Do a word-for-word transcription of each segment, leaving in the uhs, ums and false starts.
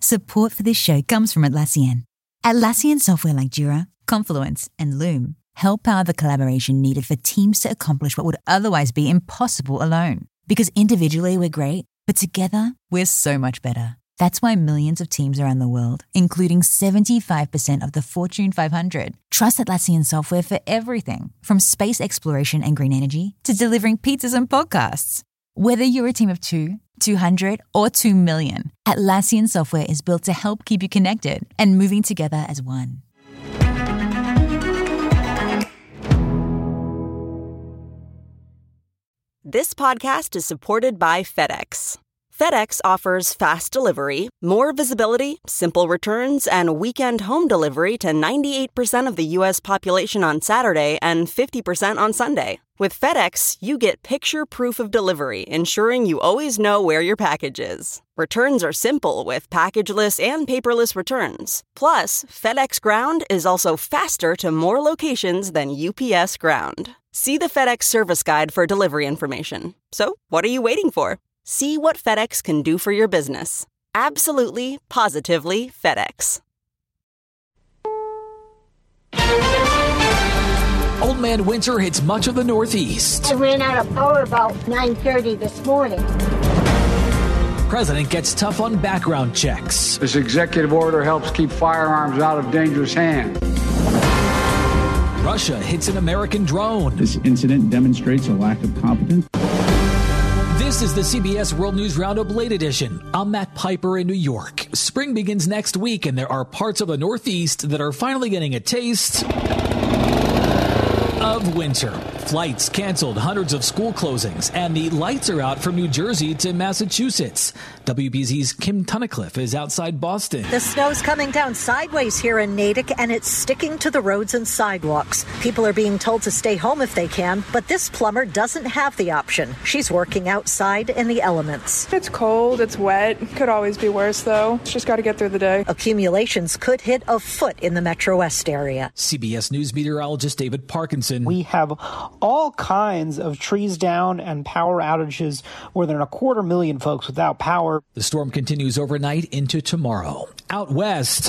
Support for this show comes from Atlassian. Atlassian software like Jira, Confluence, and Loom help power the collaboration needed for teams to accomplish what would otherwise be impossible alone. Because individually we're great, but together we're so much better. That's why millions of teams around the world, including seventy-five percent of the Fortune five hundred, trust Atlassian software for everything from space exploration and green energy to delivering pizzas and podcasts. Whether you're a team of two, two hundred, or two million, Atlassian software is built to help keep you connected and moving together as one. This podcast is supported by FedEx. FedEx offers fast delivery, more visibility, simple returns, and weekend home delivery to ninety-eight percent of the U S population on Saturday and fifty percent on Sunday. With FedEx, you get picture proof of delivery, ensuring you always know where your package is. Returns are simple with packageless and paperless returns. Plus, FedEx Ground is also faster to more locations than U P S Ground. See the FedEx service guide for delivery information. So, what are you waiting for? See what FedEx can do for your business. Absolutely, positively FedEx. Old Man Winter hits much of the Northeast. I ran out of power about nine thirty this morning. President gets tough on background checks. This executive order helps keep firearms out of dangerous hands. Russia hits an American drone. This incident demonstrates a lack of competence. This is the C B S World News Roundup Late Edition. I'm Matt Piper in New York. Spring begins next week, and there are parts of the Northeast that are finally getting a taste of winter. Flights canceled, hundreds of school closings, and the lights are out from New Jersey to Massachusetts. W B Z's Kim Tunnicliffe is outside Boston. The snow's coming down sideways here in Natick, and it's sticking to the roads and sidewalks. People are being told to stay home if they can, but this plumber doesn't have the option. She's working outside in the elements. It's cold, it's wet. Could always be worse, though. Just got to get through the day. Accumulations could hit a foot in the Metro West area. C B S News meteorologist David Parkinson. We have all kinds of trees down and power outages, more than a quarter million folks without power. The storm continues overnight into tomorrow. Out west,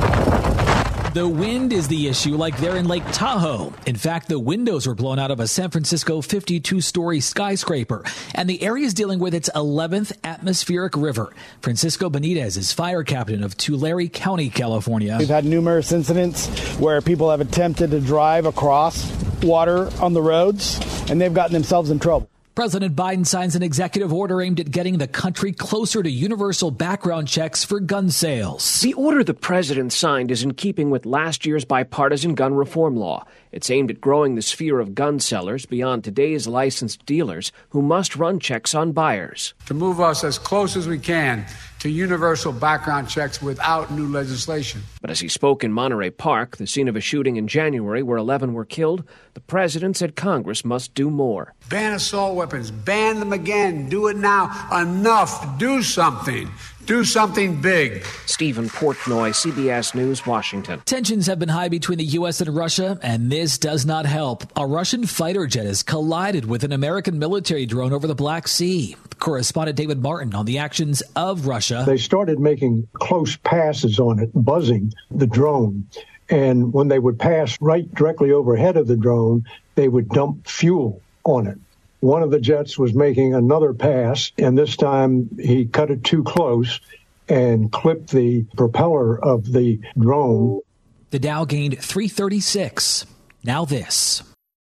the wind is the issue, like there in Lake Tahoe. In fact, the windows were blown out of a San Francisco fifty-two story skyscraper, and the area is dealing with its eleventh atmospheric river. Francisco Benitez is fire captain of Tulare County, California. We've had numerous incidents where people have attempted to drive across water on the roads, and they've gotten themselves in trouble. President Biden signs an executive order aimed at getting the country closer to universal background checks for gun sales. The order the president signed is in keeping with last year's bipartisan gun reform law. It's aimed at growing the sphere of gun sellers beyond today's licensed dealers who must run checks on buyers. To move us as close as we can to universal background checks without new legislation. But as he spoke in Monterey Park, the scene of a shooting in January where eleven were killed, the president said Congress must do more. Ban assault weapons. Ban them again. Do it now. Enough. Do something. Do something big. Stephen Portnoy, C B S News, Washington. Tensions have been high between the U S and Russia, and this does not help. A Russian fighter jet has collided with an American military drone over the Black Sea. Correspondent David Martin on the actions of Russia. They started making close passes on it, buzzing the drone. And when they would pass right directly overhead of the drone, they would dump fuel on it. One of the jets was making another pass, and this time he cut it too close and clipped the propeller of the drone. The Dow gained three thirty-six. Now this.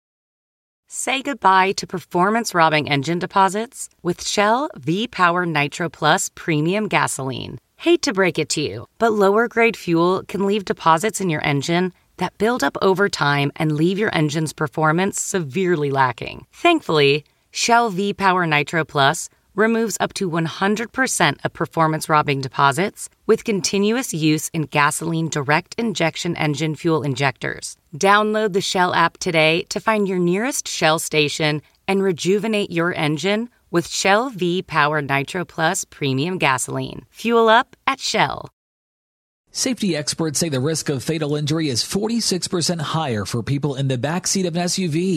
Say goodbye to performance-robbing engine deposits with Shell V-Power Nitro Plus Premium Gasoline. Hate to break it to you, but lower-grade fuel can leave deposits in your engine that build up over time and leave your engine's performance severely lacking. Thankfully, Shell V-Power Nitro Plus removes up to one hundred percent of performance-robbing deposits with continuous use in gasoline direct injection engine fuel injectors. Download the Shell app today to find your nearest Shell station and rejuvenate your engine with Shell V-Power Nitro Plus Premium Gasoline. Fuel up at Shell. Safety experts say the risk of fatal injury is forty-six percent higher for people in the backseat of an S U V.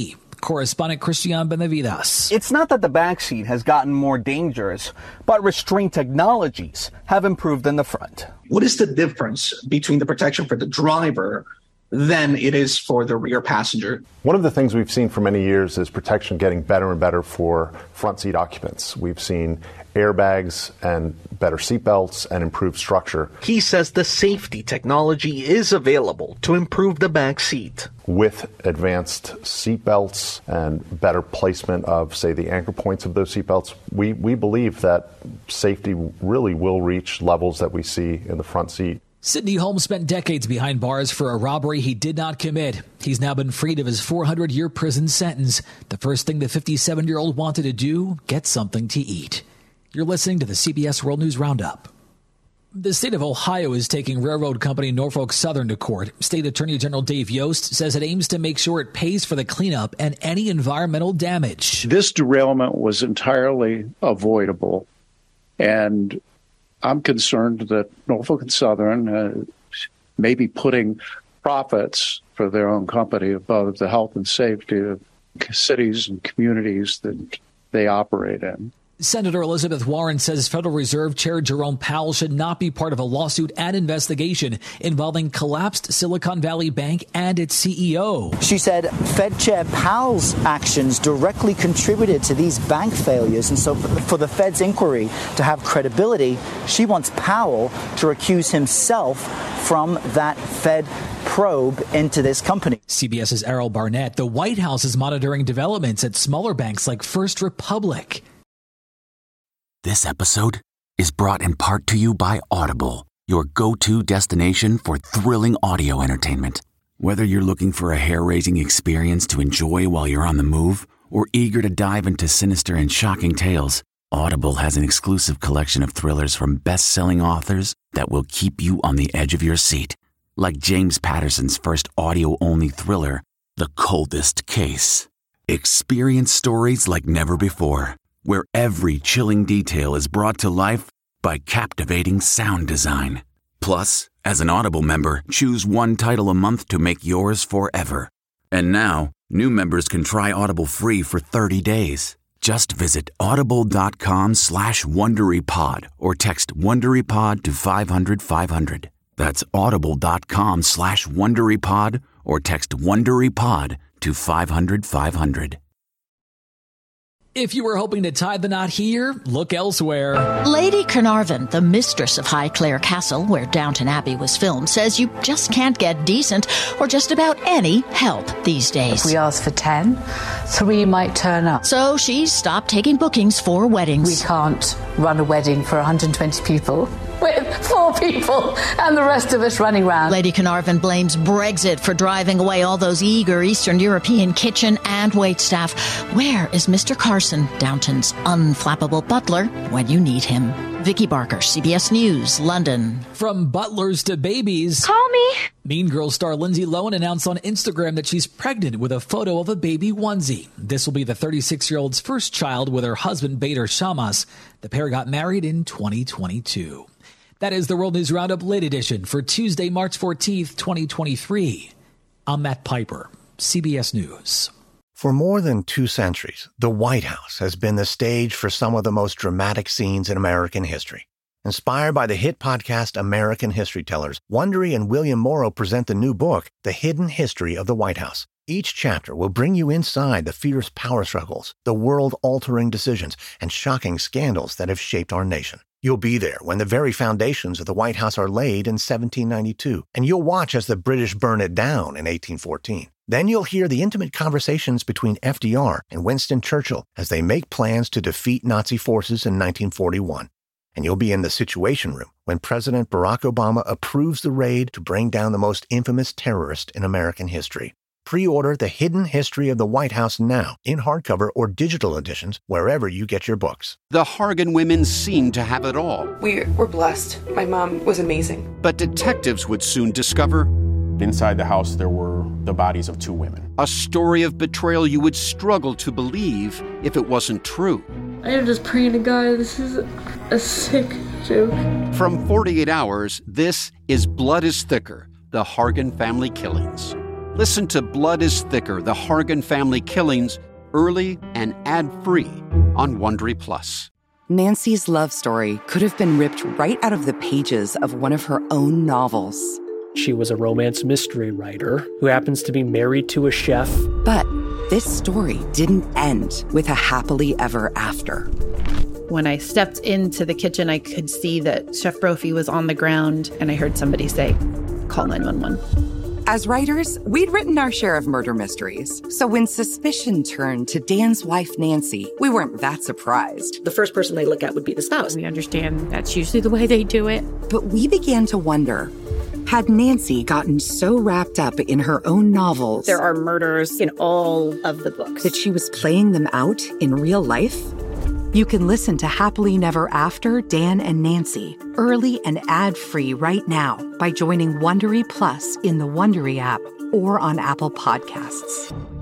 Correspondent Christian Benavides. It's not that the backseat has gotten more dangerous, but restraint technologies have improved in the front. What is the difference between the protection for the driver than it is for the rear passenger? One of the things we've seen for many years is protection getting better and better for front seat occupants. We've seen airbags and better seatbelts and improved structure. He says the safety technology is available to improve the back seat. With advanced seatbelts and better placement of, say, the anchor points of those seatbelts, we, we believe that safety really will reach levels that we see in the front seat. Sidney Holmes spent decades behind bars for a robbery he did not commit. He's now been freed of his four hundred year prison sentence. The first thing the fifty-seven-year-old wanted to do, get something to eat. You're listening to the C B S World News Roundup. The state of Ohio is taking railroad company Norfolk Southern to court. State Attorney General Dave Yost says it aims to make sure it pays for the cleanup and any environmental damage. This derailment was entirely avoidable, and I'm concerned that Norfolk and Southern uh, may be putting profits for their own company above the health and safety of cities and communities that they operate in. Senator Elizabeth Warren says Federal Reserve Chair Jerome Powell should not be part of a lawsuit and investigation involving collapsed Silicon Valley Bank and its C E O. She said Fed Chair Powell's actions directly contributed to these bank failures. And so for the Fed's inquiry to have credibility, she wants Powell to recuse himself from that Fed probe into this company. CBS's Errol Barnett. The White House is monitoring developments at smaller banks like First Republic. This episode is brought in part to you by Audible, your go-to destination for thrilling audio entertainment. Whether you're looking for a hair-raising experience to enjoy while you're on the move or eager to dive into sinister and shocking tales, Audible has an exclusive collection of thrillers from best-selling authors that will keep you on the edge of your seat. Like James Patterson's first audio-only thriller, The Coldest Case. Experience stories like never before, where every chilling detail is brought to life by captivating sound design. Plus, as an Audible member, choose one title a month to make yours forever. And now, new members can try Audible free for thirty days. Just visit audible.com slash WonderyPod or text WonderyPod to five hundred five hundred. That's audible.com slash WonderyPod or text WonderyPod to five hundred five hundred. If you were hoping to tie the knot here, look elsewhere. Lady Carnarvon, the mistress of Highclere Castle, where Downton Abbey was filmed, says you just can't get decent or just about any help these days. If we ask for ten, three might turn up. So she's stopped taking bookings for weddings. We can't run a wedding for one hundred twenty people with four people and the rest of us running around. Lady Carnarvon blames Brexit for driving away all those eager Eastern European kitchen and wait staff. Where is Mister Carson, Downton's unflappable butler, when you need him? Vicky Barker, C B S News, London. From butlers to babies. Call me. Mean Girls star Lindsay Lohan announced on Instagram that she's pregnant with a photo of a baby onesie. This will be the thirty-six-year-old's first child with her husband, Bader Shammas. The pair got married in twenty twenty-two. That is the World News Roundup Late Edition for Tuesday, March fourteenth, twenty twenty-three. I'm Matt Piper, C B S News. For more than two centuries, the White House has been the stage for some of the most dramatic scenes in American history. Inspired by the hit podcast American History Tellers, Wondery and William Morrow present the new book, The Hidden History of the White House. Each chapter will bring you inside the fierce power struggles, the world-altering decisions, and shocking scandals that have shaped our nation. You'll be there when the very foundations of the White House are laid in seventeen ninety-two, and you'll watch as the British burn it down in eighteen fourteen. Then you'll hear the intimate conversations between F D R and Winston Churchill as they make plans to defeat Nazi forces in nineteen forty-one. And you'll be in the Situation Room when President Barack Obama approves the raid to bring down the most infamous terrorist in American history. Pre-order The Hidden History of the White House now in hardcover or digital editions wherever you get your books. The Hargan women seemed to have it all. We were blessed. My mom was amazing. But detectives would soon discover inside the house there were the bodies of two women. A story of betrayal you would struggle to believe if it wasn't true. I am just praying to God, this is a sick joke. From forty-eight hours, this is Blood is Thicker, the Hargan family killings. Listen to Blood is Thicker, The Hargan Family Killings, early and ad-free on Wondery Plus. Nancy's love story could have been ripped right out of the pages of one of her own novels. She was a romance mystery writer who happens to be married to a chef. But this story didn't end with a happily ever after. When I stepped into the kitchen, I could see that Chef Brophy was on the ground, and I heard somebody say, "Call nine one one." As writers, we'd written our share of murder mysteries. So when suspicion turned to Dan's wife, Nancy, we weren't that surprised. The first person they look at would be the spouse. We understand that's usually the way they do it. But we began to wonder, had Nancy gotten so wrapped up in her own novels... There are murders in all of the books. ...that she was playing them out in real life? You can listen to Happily Never After, Dan and Nancy, early and ad-free right now by joining Wondery Plus in the Wondery app or on Apple Podcasts.